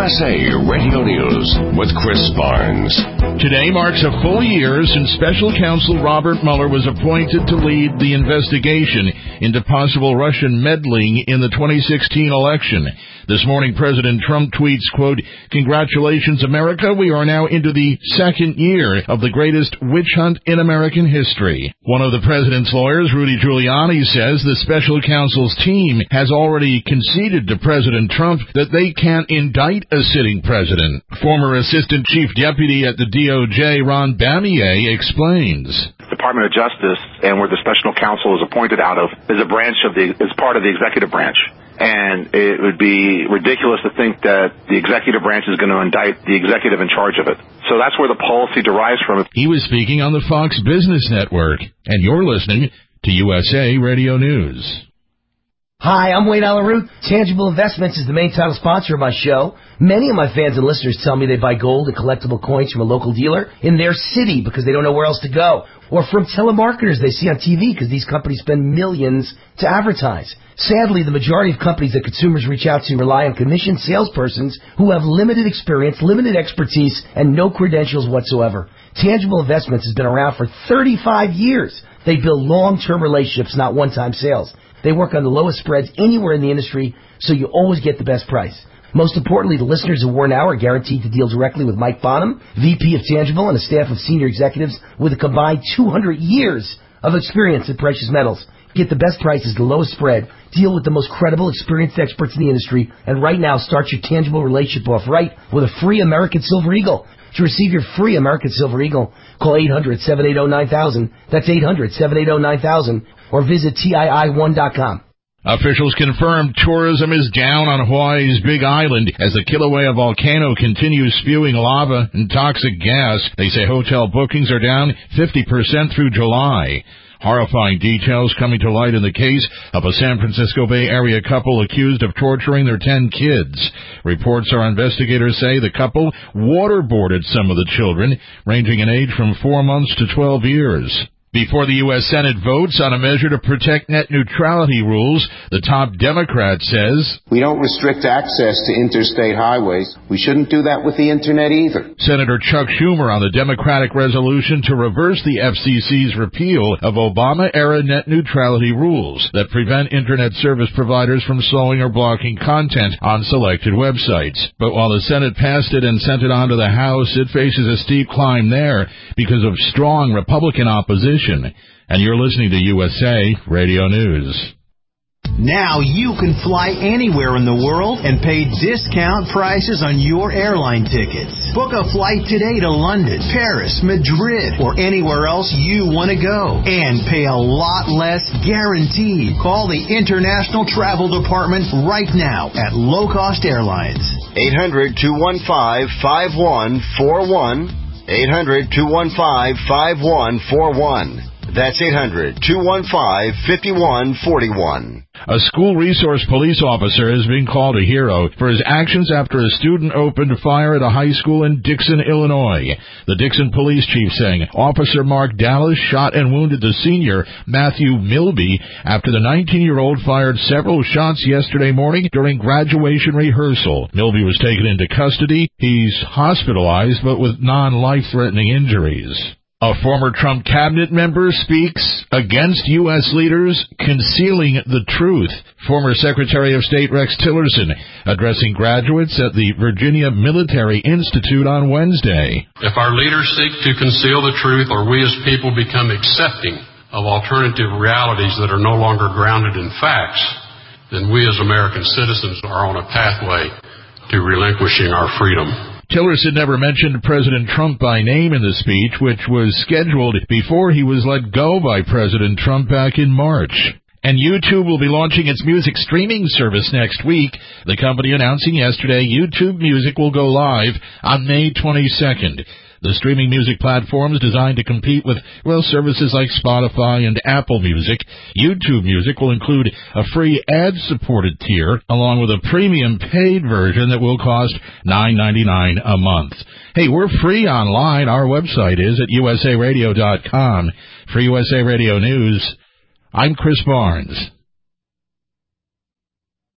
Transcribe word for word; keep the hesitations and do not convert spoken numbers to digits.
S A Radio News with Chris Barnes. Today marks a full year since Special Counsel Robert Mueller was appointed to lead the investigation into possible Russian meddling in the twenty sixteen election. This morning, President Trump tweets, quote, "Congratulations, America. We are now into the second year of the greatest witch hunt in American history." One of the president's lawyers, Rudy Giuliani, says the special counsel's team has already conceded to President Trump that they can't indict a sitting president. Former Assistant Chief Deputy at the D O J, Ron Bamier, explains. Department of Justice, and where the special counsel is appointed out of, is a branch of the, is part of the executive branch. And it would be ridiculous to think that the executive branch is going to indict the executive in charge of it. So that's where the policy derives from. He was speaking on the Fox Business Network, and you're listening to U S A Radio News. Hi, I'm Wayne Alaroot. Tangible Investments is the main title sponsor of my show. Many of my fans and listeners tell me they buy gold and collectible coins from a local dealer in their city because they don't know where else to go, or from telemarketers they see on T V because these companies spend millions to advertise. Sadly, the majority of companies that consumers reach out to rely on commissioned salespersons who have limited experience, limited expertise, and no credentials whatsoever. Tangible Investments has been around for thirty-five years. They build long-term relationships, not one-time sales. They work on the lowest spreads anywhere in the industry, so you always get the best price. Most importantly, the listeners of War Now are guaranteed to deal directly with Mike Bonham, V P of Tangible, and a staff of senior executives with a combined two hundred years of experience in precious metals. Get the best prices, the lowest spread, deal with the most credible, experienced experts in the industry, and right now start your Tangible relationship off right with a free American Silver Eagle. To receive your free American Silver Eagle, call eight hundred, seven eight zero, nine thousand. That's eight hundred, seven eight zero, nine thousand. Or visit T I I one dot com. Officials confirm tourism is down on Hawaii's Big Island as the Kilauea volcano continues spewing lava and toxic gas. They say hotel bookings are down fifty percent through July. Horrifying details coming to light in the case of a San Francisco Bay Area couple accused of torturing their ten kids. Reports are investigators say the couple waterboarded some of the children, ranging in age from four months to twelve years. Before the U S Senate votes on a measure to protect net neutrality rules, the top Democrat says, "We don't restrict access to interstate highways. We shouldn't do that with the Internet either." Senator Chuck Schumer on the Democratic resolution to reverse the F C C's repeal of Obama-era net neutrality rules that prevent Internet service providers from slowing or blocking content on selected websites. But while the Senate passed it and sent it on to the House, it faces a steep climb there because of strong Republican opposition. And you're listening to U S A Radio News. Now you can fly anywhere in the world and pay discount prices on your airline tickets. Book a flight today to London, Paris, Madrid, or anywhere else you want to go. And pay a lot less guaranteed. Call the International Travel Department right now at Low Cost Airlines. eight hundred, two one five, five one four one. eight hundred, two one five, five one four one. That's eight hundred, two one five, five one four one. A school resource police officer has been called a hero for his actions after a student opened fire at a high school in Dixon, Illinois. The Dixon police chief saying Officer Mark Dallas shot and wounded the senior, Matthew Milby, after the nineteen-year-old fired several shots yesterday morning during graduation rehearsal. Milby was taken into custody. He's hospitalized, but with non-life-threatening injuries. A former Trump cabinet member speaks against U S leaders concealing the truth. Former Secretary of State Rex Tillerson addressing graduates at the Virginia Military Institute on Wednesday. If our leaders seek to conceal the truth, or we as people become accepting of alternative realities that are no longer grounded in facts, then we as American citizens are on a pathway to relinquishing our freedom. Tillerson never mentioned President Trump by name in the speech, which was scheduled before he was let go by President Trump back in March. And YouTube will be launching its music streaming service next week. The company announcing yesterday YouTube Music will go live on May twenty-second. The streaming music platforms designed to compete with, well, services like Spotify and Apple Music. YouTube Music will include a free ad-supported tier along with a premium paid version that will cost nine ninety-nine a month. Hey, we're free online. Our website is at U S A radio dot com. For U S A Radio News, I'm Chris Barnes.